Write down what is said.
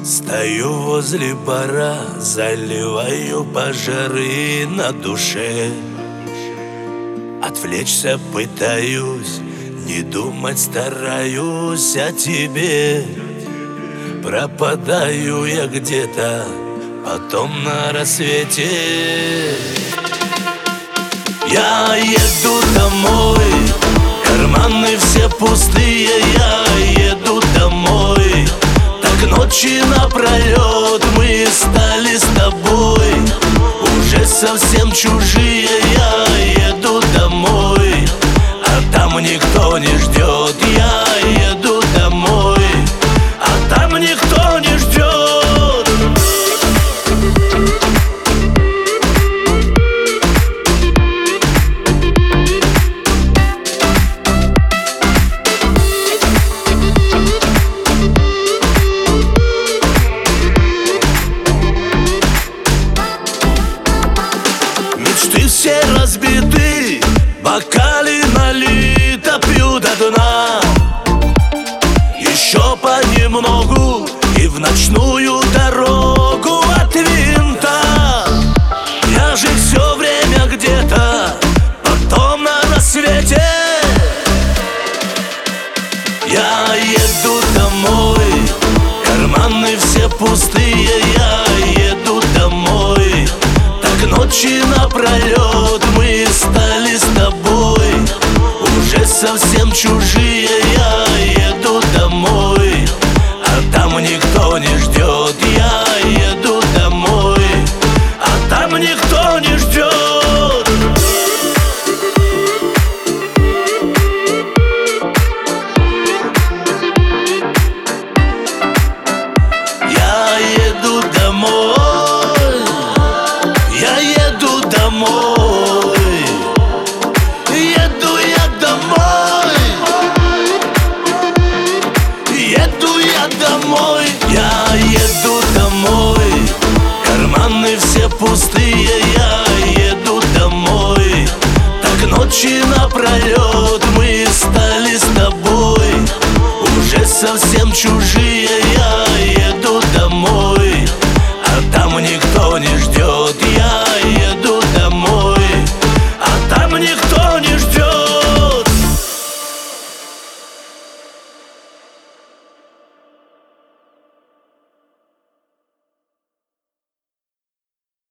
Стою возле бара, заливаю пожары на душе. Отвлечься пытаюсь, не думать стараюсь о тебе. Пропадаю я где-то, потом на рассвете. Я еду домой, карманы все пустые, я еду домой. Так ночи напролет мы стали с тобой уже совсем чужие. Я еду домой, а там никто не ждет. Я еду домой, а там никто не ждет. Мечты все разбиты, бокали налито, пью до дна. Еще понемногу и в ночную дорогу от винта. Я же все время где-то, потом на рассвете. Я еду домой, карманы все пустые, я еду домой. Так ночи напролет мы стали с тобой уже совсем чужие. Я еду домой, а там никто не ждет. Я еду домой, а там никто не ждет. Я еду домой, я еду домой, еду я домой, еду я домой. Я еду домой, карманы все пустые, я еду домой. Так ночи напролет мы стали с тобой уже совсем чужие.